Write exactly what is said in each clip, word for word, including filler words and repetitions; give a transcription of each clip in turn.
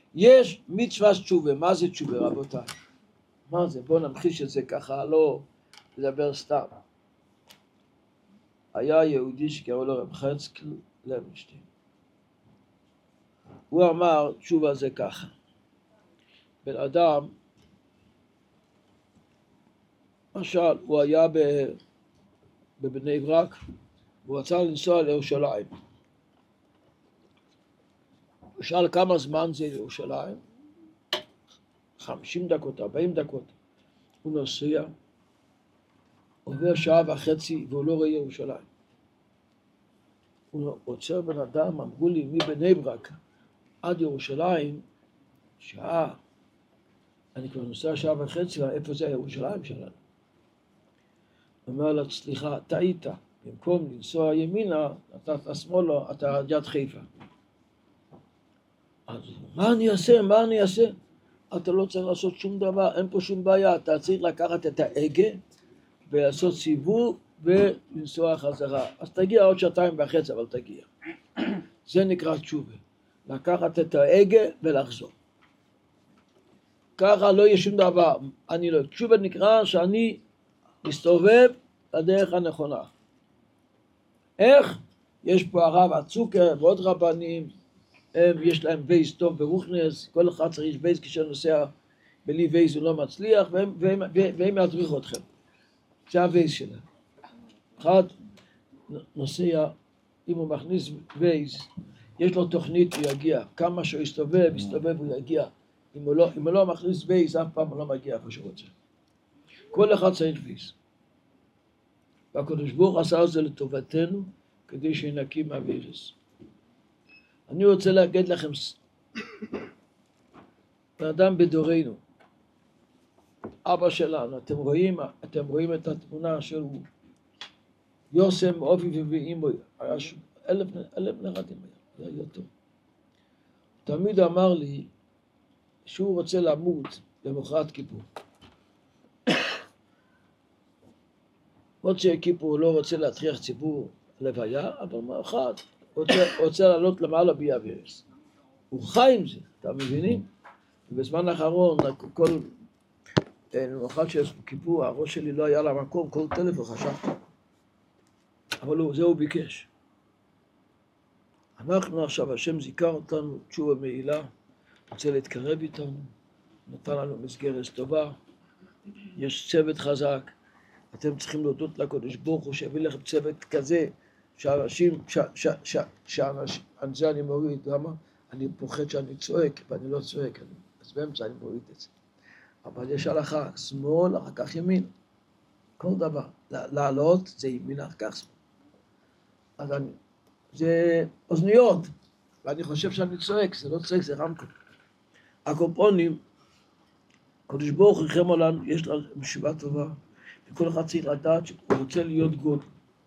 יש מצווה תשובה. מה זה תשובה, רבותיי? מה זה? בואו נמחיש את זה ככה, לא לדבר סתם. היה יהודי שקראו לו רב חזקאל לוינשטיין. הוא אמר תשובה זה ככה. בן אדם, למשל, הוא היה בבני ברק, הוא רצה לנסוע לירושלים. הוא שאל כמה זמן זה לירושלים? חמישים דקות, ארבעים דקות. הוא נוסע, עובר שעה וחצי והוא לא רואה ירושלים. הוא עוצר בן אדם, אמרו לי, מבני ברק עד ירושלים, שעה. אני כבר נוסע שעה וחצי, איפה זה ירושלים שלנו? הוא אומר לה, סליחה, טעית. במקום לנסוע ימינה, אתה שמאלה, אתה יד חיפה. אז מה אני אעשה? מה אני אעשה? אתה לא צריך לעשות שום דבר, אין פה שום בעיה. אתה צריך לקחת את ההגה ולעשות סיבוב ולנסוע חזרה. אז תגיע עוד שעתיים וחצי, אבל תגיע. זה נקרא תשובה. לקחת את ההגה ולחזור. ככה לא יהיה שום דבר. אני לא. תשובה נקרא שאני מסתובב לדרך הנכונה. איך? יש פה הרב הצוקר ועוד רבנים, הם, יש להם בייס טוב ברוכנס, כל אחד צריך בייס כשנוסע בלי בייס הוא לא מצליח, והם, והם, והם ידריכו אתכם. זה הבייס שלהם. אחד נוסע, אם הוא מכניס בייס, יש לו תוכנית, הוא יגיע. כמה שהוא יסתובב, יסתובב, הוא יגיע. אם הוא לא, אם הוא לא מכניס בייס, אף פעם הוא לא מגיע איפה שהוא רוצה. כל אחד צריך בייס. והקדוש ברוך הוא עשה את זה לטובתנו, כדי שנקים מהווירס. אני רוצה להגיד לכם, האדם בדורנו, אבא שלנו, אתם רואים, אתם רואים את התמונה של יוסם, אובי ואימו, היה אלף, אלף נכדים, היה יותר. תמיד אמר לי שהוא רוצה למות למחרת כיפור. עוד שכיפור הוא לא רוצה להטריח ציבור לוויה, אבל מאחד, רוצה, רוצה לעלות למעלה ביאבירס. הוא חי עם זה, אתם מבינים? ובזמן האחרון, כל, למחרת שיש כיפור, הראש שלי לא היה למקום, כל טלפון חשבתי. אבל הוא, זה הוא ביקש. אנחנו עכשיו, השם זיכר אותנו, תשובה מעילה, רוצה להתקרב איתנו, נתן לנו מסגרת טובה, יש צוות חזק, אתם צריכים להודות לקדוש ברוך הוא שהביא לכם צוות כזה, שאנשים, ש, ש, ש, שאנשים, על זה אני מוריד, למה? אני פוחד שאני צועק, ואני לא צועק, אני, אז באמצע אני מוריד את זה. אבל יש הלכה, שמאל, אחר כך ימין, כל דבר. לעלות זה ימין, אחר כך שמאל. אז אני, זה אוזניות, ואני חושב שאני צועק, זה לא צועק, זה רמקול. הקופונים, קדוש ברוך הוא ריחם עלינו, יש לה משיבה טובה, וכל אחד צריך לדעת שהוא רוצה להיות גוד.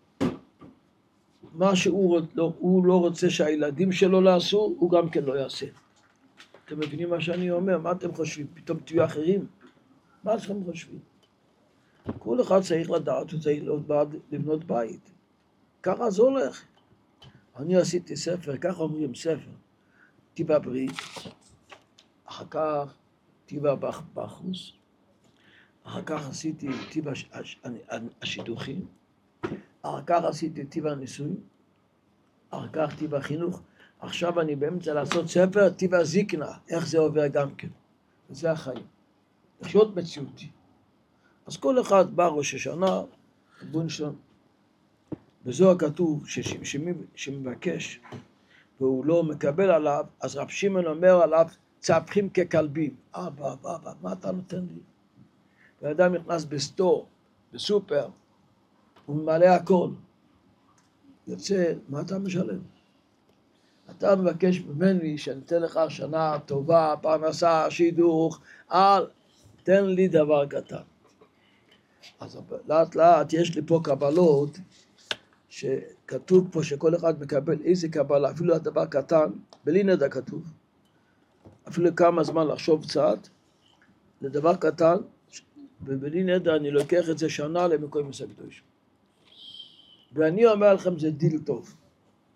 מה שהוא לא, הוא לא רוצה שהילדים שלו לעשו, הוא גם כן לא יעשה. אתם מבינים מה שאני אומר? מה אתם חושבים? פתאום תהיו אחרים? מה אתם חושבים? כל אחד צריך לדעת, הוא צריך לבנות בית. ככה זה הולך. אני עשיתי ספר, ככה אומרים ספר, טיבה ברית, אחר כך טיבה בחוס, אחר כך עשיתי טיבה השידוכים, אחר כך עשיתי טיבה ניסוי, אחר כך טיבה חינוך, עכשיו אני באמצע לעשות ספר, טיבה זיקנה, איך זה עובר גם כן. וזה החיים. פשוט מציאותי. אז כל אחד בא ראש השנה, בונשון, וזו כתוב שמבקש, והוא לא מקבל עליו, אז רב שמעון אומר עליו, צהפכים ככלבים. אבא, אבא, אבא, מה אתה נותן לי? והאדם נכנס בסטור, בסופר, הוא ממלא הכל. יוצא, מה אתה משלם? אתה מבקש ממני שאני אתן לך שנה טובה, פרנסה, שידוך, אל תן לי דבר קטן. אז לאט לאט יש לי פה קבלות, שכתוב פה שכל אחד מקבל איזה קבלה, אפילו הדבר קטן, בלי נדע כתוב, אפילו כמה זמן לחשוב קצת, לדבר קטן, ובלי נדע אני לוקח את זה שנה למקום מסע קדוש. ואני אומר לכם, זה דיל טוב.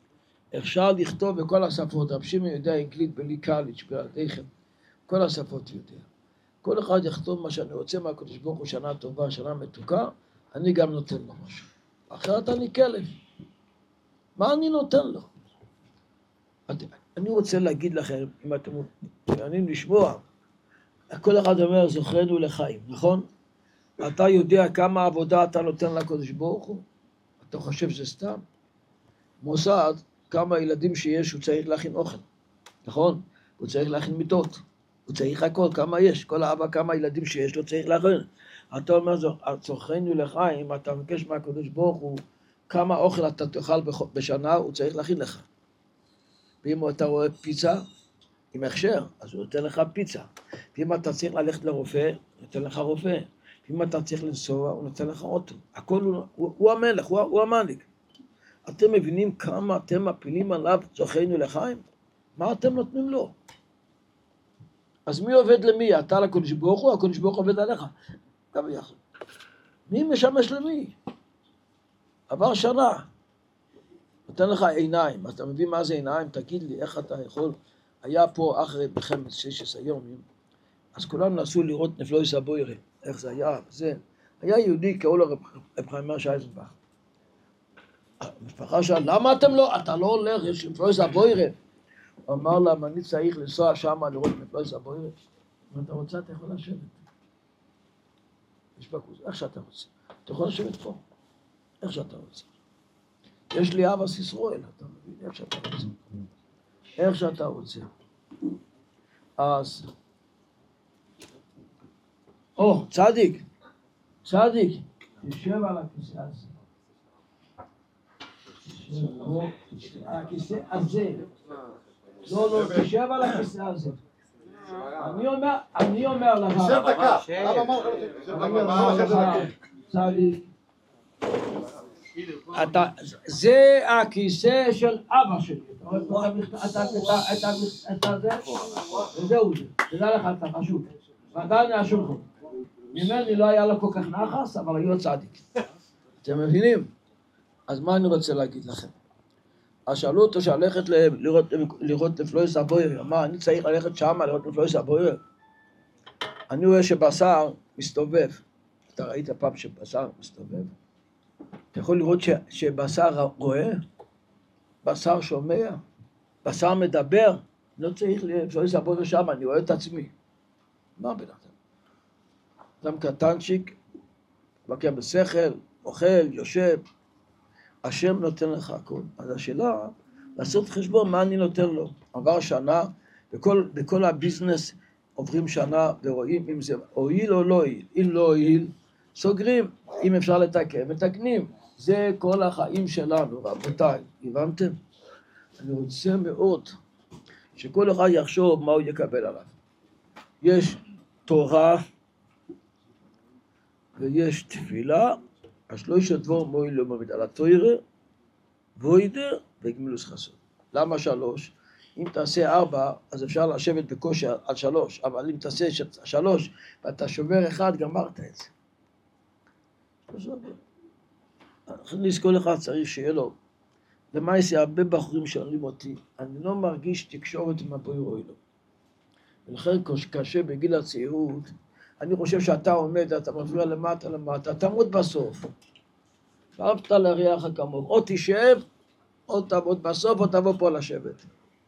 אפשר לכתוב בכל השפות, רב שמעון יודע אנגלית בלי קליץ' בלעדיכם, כל השפות יודע. כל אחד יכתוב מה שאני רוצה מהקדוש ברוך הוא, שנה טובה, שנה מתוקה, אני גם נותן לו משהו. אחרת אני כלב. מה אני נותן לו? אני רוצה להגיד לכם, אם אתם מעוניינים לשמוע, כל אחד אומר, זוכרנו לחיים, נכון? אתה יודע כמה עבודה אתה נותן לקדוש ברוך הוא? אתה חושב שזה סתם? מוסד, כמה ילדים שיש, הוא צריך להכין אוכל, נכון? הוא צריך להכין מיטות, הוא צריך הכל, כמה יש, כל האבא, כמה ילדים שיש לו צריך להכין. אתה אומר, זוכרנו לחיים, אתה מבקש מהקדוש ברוך הוא, כמה אוכל אתה תאכל בשנה, הוא צריך להכין לך. ואם אתה רואה פיצה עם הכשר, אז הוא נותן לך פיצה. ואם אתה צריך ללכת לרופא, הוא נותן לך רופא. ואם אתה צריך לנסוע, הוא נותן לך אוטו. הכל הוא, הוא, הוא המלך, הוא, הוא המנהיג. אתם מבינים כמה אתם מפילים עליו זוכרנו לחיים? מה אתם נותנים לו? אז מי עובד למי? אתה לקדוש ברוך הוא, הקדוש ברוך הוא עובד עליך. גם יחד. מי משמש למי? עבר שנה. נותן לך עיניים. אתה מבין מה זה עיניים? תגיד לי, איך אתה יכול? היה פה אחרי מלחמת ששת עשרה יום, אז כולם נסו לראות נפלאי סבוירה. איך זה היה? זה. היה יהודי, קראו לו רב חיים שייזנבך. המשפחה שאלה, למה אתם לא? אתה לא הולך, יש נפלאי סבוירה. הוא אמר להם, אני צריך לנסוע שם לראות נפלאי סבוירה. אם אתה רוצה, אתה יכול לשבת. יש בקוז, איך שאתה רוצה. אתה יכול לשבת פה. איך שאתה רוצה. יש לי אבא סיסרואל, אתה מבין? איך שאתה רוצה. איך שאתה רוצה. אז... או, צדיק. צדיק. תשב על הכיסא הזה. הכיסא הזה. לא, לא, תשב על הכיסא הזה. אני אומר, אני אומר לך. תשב דקה. אני אומר לך, צדיק. אתה, זה הכיסא של אבא שלי. אתה זה, וזהו זה. תדע לך, אתה חשוב. ועדיין השולחן. ממני לא היה לו כל כך נחס, אבל היו צדיק. אתם מבינים? אז מה אני רוצה להגיד לכם? אז שאלו אותו שהלכת לראות נפלאי סבוירה. מה, אני צריך ללכת שם לראות נפלאי סבוירה? אני רואה שבשר מסתובב. אתה ראית פעם שבשר מסתובב? אתה יכול לראות ש, שבשר רואה, בשר שומע, בשר מדבר, לא צריך נפלאי סבוירה שם, אני רואה את עצמי. מה בן אדם? אדם קטנצ'יק, מבקר בשכל, אוכל, יושב, השם נותן לך הכל. אז השאלה, לעשות חשבון מה אני נותן לו. עבר שנה, בכל, בכל הביזנס עוברים שנה ורואים אם זה הועיל או לא הועיל. אם לא הועיל, סוגרים. אם אפשר לתקן, מתקנים. זה כל החיים שלנו, רבותיי. הבנתם? אני רוצה מאוד שכל אחד יחשוב מה הוא יקבל עליו. יש תורה ויש תפילה, השלושה דבר מועיל לא מעמיד על התורה, ווידר וגמילוס חסד. למה שלוש? אם תעשה ארבע, אז אפשר לשבת בקושי על שלוש, אבל אם תעשה שלוש ואתה שובר אחד, גמרת את זה. נכניס כל אחד צריך שיהיה לו. למה יש הרבה בחורים שואלים אותי, אני לא מרגיש תקשורת עם הבויר או לא. ולכן קשה בגיל הצעירות, אני חושב שאתה עומד, אתה מפריע למטה למטה, תעמוד בסוף. ואהבת לרעך כמוך, או תשב, או תעמוד בסוף, או תבוא פה לשבת.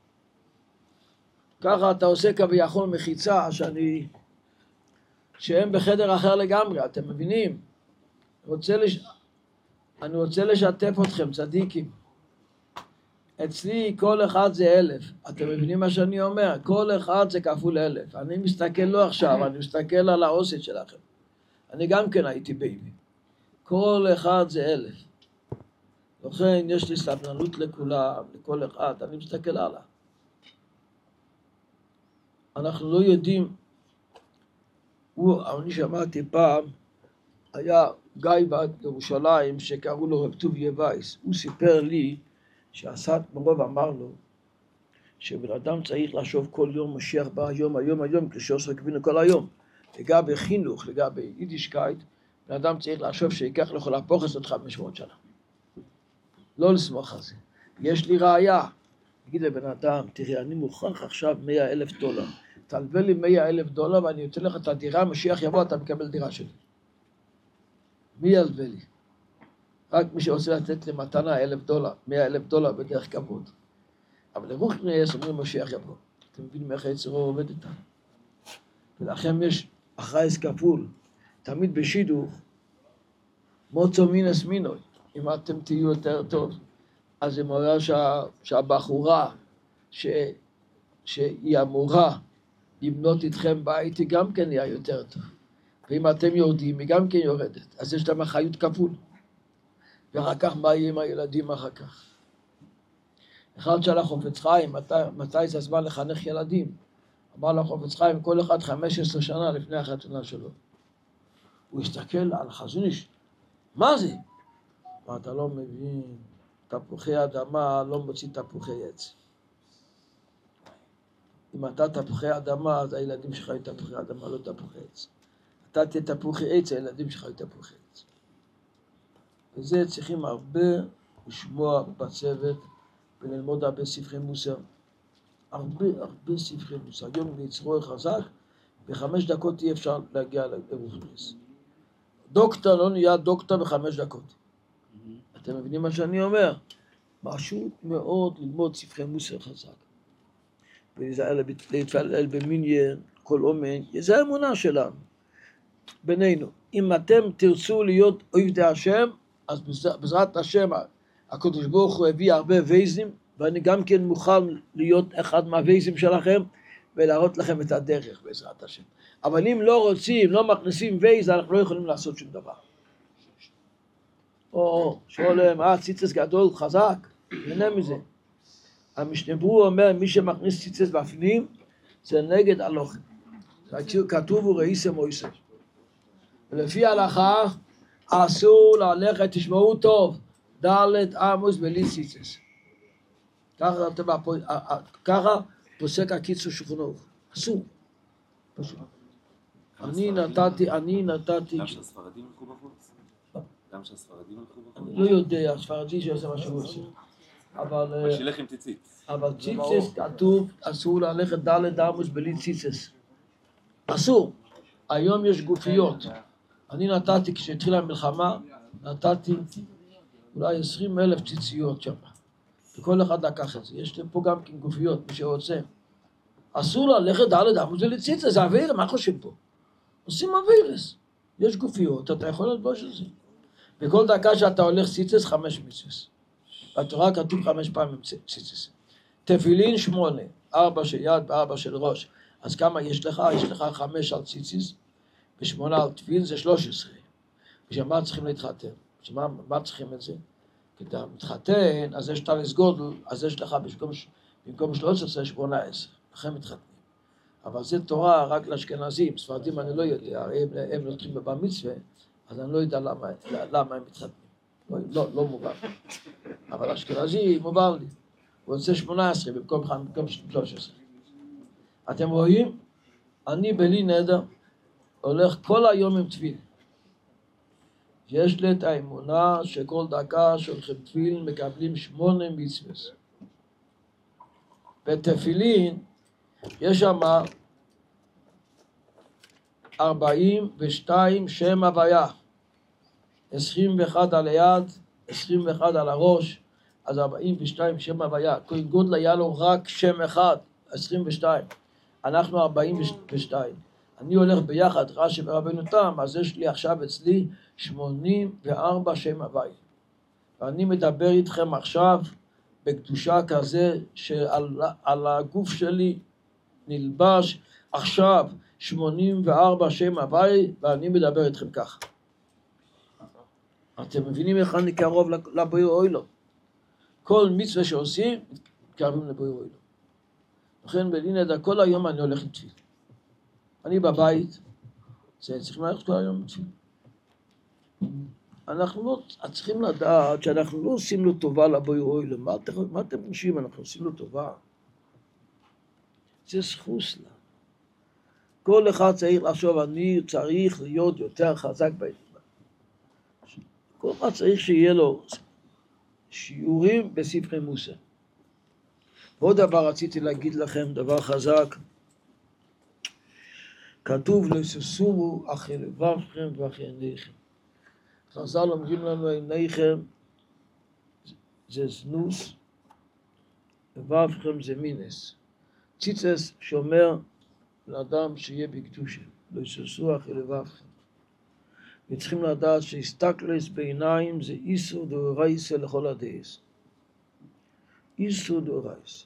ככה אתה עושה כביכול מחיצה, שאני, שהם בחדר אחר לגמרי, אתם מבינים? רוצה לש... אני רוצה לשתף אתכם, צדיקים. אצלי כל אחד זה אלף. אתם מבינים מה שאני אומר? כל אחד זה כפול אלף. אני מסתכל לא עכשיו, אני מסתכל על העוset שלכם. אני גם כן הייתי בייבי. כל אחד זה אלף. לכן יש לי סבלנות לכולם, לכל אחד. אני מסתכל עליו. אנחנו לא יודעים. הוא, אני שמעתי פעם, היה גיא בירושלים שקראו לו רב טוביה וייס. הוא סיפר לי שהסת מרוב אמר לו שבן אדם צריך לחשוב כל יום משיח בא היום, היום, היום, כשעושה כבינו כל היום. לגבי חינוך, לגבי יידישקייט, בן אדם צריך לחשוב שיקח לך להפוך את חמש מאות שנה. לא לסמוך על זה. יש לי ראייה. תגיד לבן אדם, תראה, אני מוכרח עכשיו מאה אלף דולר. תלווה לי מאה אלף דולר ואני אתן לך את הדירה, משיח יבוא, אתה מקבל דירה שלי. מי ילווה לי? רק מי שרוצה לתת לי מתנה אלף דולר, מאה אלף דולר בדרך כבוד. אבל לרוחניאס אומרים משיח יבוא. אתם מבינים איך היצרו עובד איתם? ולכם יש אחרייס כפול. תמיד בשידוך, מוצו מינס מינוי. אם אתם תהיו יותר טוב, אז זה מראה שה, שהבחורה ש, שהיא אמורה לבנות איתכם בית, היא גם כן נהיה יותר טוב. ואם אתם יורדים, היא גם כן יורדת. אז יש להם אחריות כפול. ואחר כך מה יהיה עם הילדים אחר כך? אחד שאלה חופץ חיים, מתי, מתי זה הזמן לחנך ילדים? אמר לה חופץ חיים, כל אחד חמש עשרה שנה לפני החתונה שלו. הוא הסתכל על חזון איש, מה זה? מה, אתה לא מבין, תפוחי אדמה לא מוציא תפוחי עץ. אם אתה תפוחי אדמה, אז הילדים שלך יהיו תפוחי אדמה, לא תפוחי עץ. אתה תהיה תפוחי עץ, הילדים שלך יהיו תפוחי עץ. וזה צריכים הרבה לשמוע בצוות וללמוד הרבה ספרי מוסר. הרבה הרבה ספרי מוסר. היום ליצרו חזק, בחמש דקות אי אפשר להגיע לרוחניאס. דוקטור לא נהיה דוקטור בחמש דקות. אתם מבינים מה שאני אומר? משהו מאוד ללמוד ספרי מוסר חזק. ולהתפלל במניין, כל אומן, זה האמונה שלנו, בינינו. אם אתם תרצו להיות עובדי השם, אז בעזרת השם, הקדוש ברוך הוא הביא הרבה וייזים, ואני גם כן מוכן להיות אחד מהווייזים שלכם, ולהראות לכם את הדרך בעזרת השם. אבל אם לא רוצים, לא מכניסים וייז, אנחנו לא יכולים לעשות שום דבר. או, שואלם, אה, ציצס גדול, חזק, נהנה מזה. המשנה ברורה אומר, מי שמכניס ציצס בפנים, זה נגד הלוחם. כתוב וראיסם מויסם. ולפי ההלכה, אסור ללכת, תשמעו טוב, ד' עמוס בלי ציצס. ככה פוסק הקיצור שולחן. אסור. פשוט. אני נתתי, אני נתתי... גם שהספרדים ילכו בחוץ? גם שהספרדים ילכו בחוץ? אני לא יודע, הספרדי שעושה מה שהוא עושה. אבל... שילך עם ציציץ. אבל ציצס כתוב, אסור ללכת ד' עמוס בלי ציצס. אסור. היום יש גופיות. אני נתתי, כשהתחילה המלחמה, נתתי אולי עשרים אלף ציציות שם. וכל אחד לקח את זה. יש פה גם גופיות, מי שרוצה. אסור ללכת ד' עמוס בלי ציצס, זה אוויר, מה חושבים פה? עושים אווירס. יש גופיות, אתה יכול ללבוש את זה. וכל דקה שאתה הולך ציצס, חמש מצווס. בתורה כתוב חמש פעמים ציצס. תפילין שמונה, ארבע של יד וארבע של ראש. אז כמה יש לך? יש לך חמש על ציציס, ושמונה על תפילין, זה שלוש עשרה. ושמה צריכים להתחתן? שמה, מה צריכים את זה? כי אתה מתחתן, אז יש טליס גודל, אז יש לך במקום, במקום שלוש עשרה, שמונה עשרה. לכם מתחתנים. אבל זה תורה רק לאשכנזים, ספרדים אני לא יודע, הם, הם נותנים בבר מצווה, אז אני לא יודע למה, למה הם מתחתנים. לא, לא, לא מובן. אבל אשכנזי מובן לי. הוא רוצה שמונה עשרה במקום, במקום שלוש עשרה. אתם רואים? אני בלי נדר הולך כל היום עם תפיל. יש לי את האמונה שכל דקה שהולכים תפיל מקבלים שמונה מצוות. בתפילין יש שם ארבעים ושתיים שם הוויה. עשרים ואחת על היד, עשרים ואחת על הראש, אז ארבעים ושתיים שם הוויה. כהן גודל היה לו רק שם אחד, עשרים ושתיים. אנחנו ארבעים ושתיים. אני הולך ביחד, רש"י ורבנו תם, אז יש לי עכשיו אצלי שמונים וארבע שם הוויה. ואני מדבר איתכם עכשיו בקדושה כזה שעל על הגוף שלי נלבש עכשיו שמונים וארבע שם הוויה, ואני מדבר איתכם ככה. אתם מבינים איך אני קרוב לבויר אוילו? כל מצווה שעושים, קרבים לבויר אוילו. לכן בלי נדר, כל היום אני הולך עם תפיל. אני בבית, זה צריכים ללכת כל היום עם תפיל. אנחנו לא צריכים לדעת שאנחנו לא עושים לו טובה לבויר אוילו. מה, מה אתם חושבים? אנחנו עושים לו טובה. זה זכוס לה. כל אחד צריך לחשוב, אני צריך להיות יותר חזק בעניין. כל אחד צריך שיהיה לו שיעורים בספרי מוסר. ועוד דבר רציתי להגיד לכם, דבר חזק. כתוב לא יסוסורו אחרי לבבכם ואחרי עיניכם. חז"ל אומרים לנו עיניכם זה זנוס, לבבכם זה מינס. ציצס שאומר לאדם שיהיה בקדושה, לא יסוסו אחרי לבבכם. וצריכים לדעת שהסתכלס בעיניים זה איסור דאורייסה לכל הדייס. איסור דאורייסה.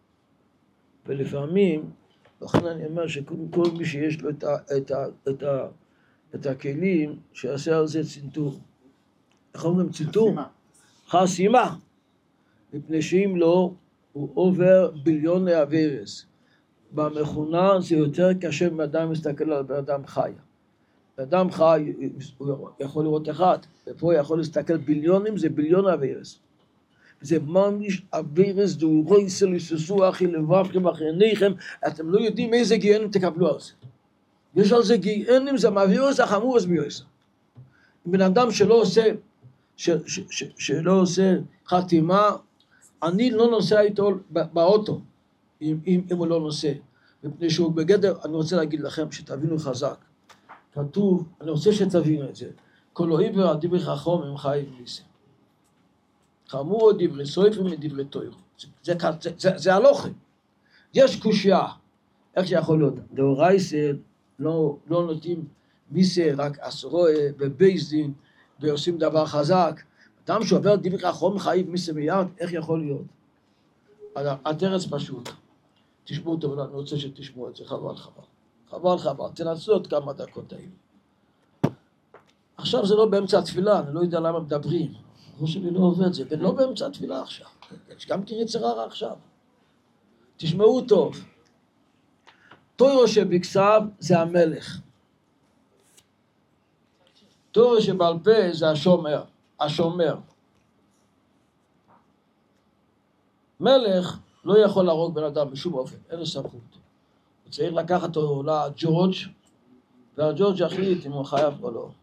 ולפעמים, לכן אני אומר שכל מי שיש לו את, ה, את, ה, את, ה, את הכלים, שיעשה על זה צנתור. איך אומרים צנתור? חסימה. מפני שאם לא, הוא עובר ביליוני עבירס. במכונה זה יותר קשה מאדם מסתכל על אדם חי. אדם חי, הוא יכול לראות אחד, ופה יכול להסתכל ביליונים, זה ביליון עבירס. זה ממש עבירס דאורייסה ליסוסו אחרי לבבכם ואחרי עיניכם, אתם לא יודעים איזה גיהנום תקבלו על זה. יש על זה גיהנום, זה מעבירס החמורס ביועסה. בן אדם שלא עושה, ש, ש, ש, שלא עושה חתימה, אני לא נוסע איתו באוטו, אם, אם, אם הוא לא נוסע. מפני שהוא בגדר, אני רוצה להגיד לכם שתבינו חזק. כתוב, אני רוצה שתבינו את זה, כל אויבר על דברי חכם הם חיים ניסה. חמור או דברי סויפים מדברי תויר. זה, זה, זה, זה, זה הלוחם. יש קושיה. איך שיכול להיות? דאורייסה לא, לא נותנים מיסה, רק עשרוה בבייס דין, ועושים דבר חזק. אדם שעובר דברי חכם חיים מיסה מיד, איך יכול להיות? התרץ פשוט. תשמעו אותו, ואני רוצה שתשמעו את זה, חבל חבל. חבל חבל, תנצלו עוד כמה דקות האלה. עכשיו זה לא באמצע התפילה, אני לא יודע למה מדברים. הראש שלי לא עובד זה, ולא באמצע התפילה עכשיו. יש גם יצר הרע עכשיו. תשמעו טוב. תוירו שבכתב זה המלך. תוירו שבעל פה זה השומר. השומר. מלך לא יכול להרוג בן אדם בשום אופן, אין לו סמכות. הוא צריך לקחת אותו לג'ורג' והג'ורג' יחליט אם הוא חייב או לא.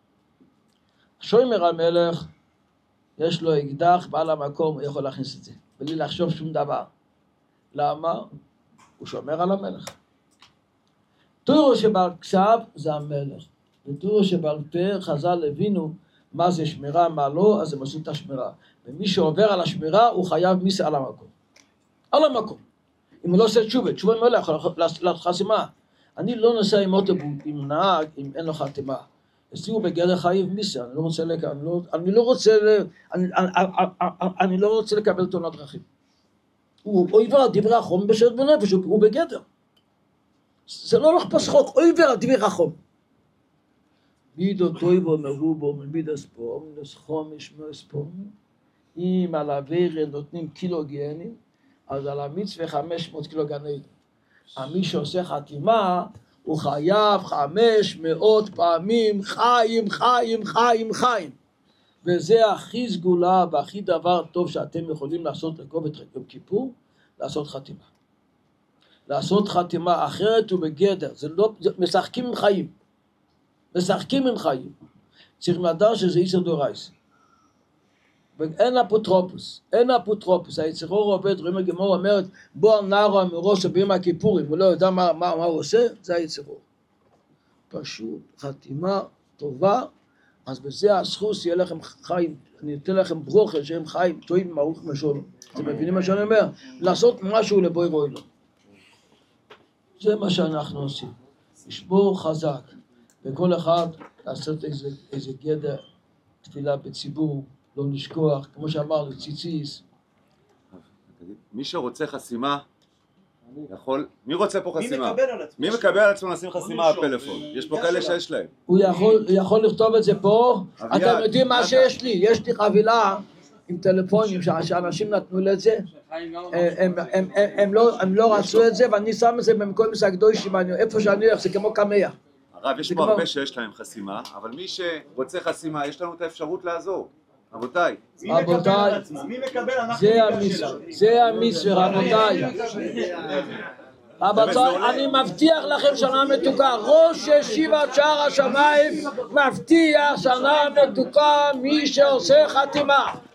השומר המלך, יש לו אקדח בעל המקום, הוא יכול להכניס את זה, בלי לחשוב שום דבר. למה? הוא שומר על המלך. תוירו שבעל כתב זה המלך, ותוירו שבעל פה חז"ל הבינו מה זה שמירה, מה לא, אז הם עשו את השמירה. ומי שעובר על השמירה, הוא חייב מיסה על המקום. על המקום. אם הוא לא עושה תשובה, תשובה לא יכול לעשות חסימה. אני לא נוסע עם אוטובוס, עם נהג, אם אין לו חתימה. אצלי הוא בגדר חייב מיסה, אני לא רוצה לקבל, אני לא, אני לא רוצה, אני, אני, אני לא רוצה לקבל תאונת דרכים. הוא עובר על דברי החום בשעת בנפש, הוא בגדר. זה לא לחפש חוק, עובר על דברי החום. מידו טויבו מרובו ממיד הספור, מינוס חומש מהספור. אם על העבירה נותנים קילו גיינים, אז על המצווה חמש מאות קילו גני. מי שעושה חתימה, הוא חייב חמש מאות פעמים חיים, חיים, חיים, חיים. וזה הכי סגולה והכי דבר טוב שאתם יכולים לעשות לקרוב את יום כיפור, לעשות חתימה. לעשות חתימה אחרת ובגדר, זה לא, זה, משחקים עם חיים. משחקים עם חיים. צריך לדעת שזה איסור דאורייסה. ואין אפוטרופוס, אין אפוטרופוס. היצרור עובד, רואים הגמרא אומרת, בוא נערה מראש ביום הכיפורים, הוא לא יודע מה, מה, מה הוא עושה, זה היצרור. פשוט חתימה טובה, אז בזה הזכות יהיה לכם חיים, אני אתן לכם ברוכה שהם חיים, טועים מערוך משולו. אתם מבינים מה שאני אומר? לעשות משהו לבוי רואי לו. זה מה שאנחנו עושים. לשבור חזק, וכל אחד לעשות איזה, איזה גדר תפילה בציבור, לא לשכוח, כמו שאמרנו, ציציס. מי שרוצה חסימה, יכול... מי רוצה פה חסימה? מי מקבל על עצמו? מי מקבל על עצמו לשים חסימה על פלאפון? יש פה כאלה שיש להם. הוא יכול, יכול לכתוב את זה פה. אתם יודעים מה שיש לי? יש לי חבילה עם טלפונים שאנשים נתנו לי את זה. הם לא רצו את זה, ואני שם את זה במקום הקדושים, איפה שאני הולך, זה כמו קמיה. הרב, יש פה הרבה שיש להם חסימה, אבל מי שרוצה חסימה, יש לנו את האפשרות לעזור. רבותיי. רבותיי, זה המצווה, זה המצווה, רבותיי. רבותיי, אני מבטיח לכם שנה מתוקה, ראש ישיבת שער השמיים מבטיח שנה מתוקה מי שעושה חתימה.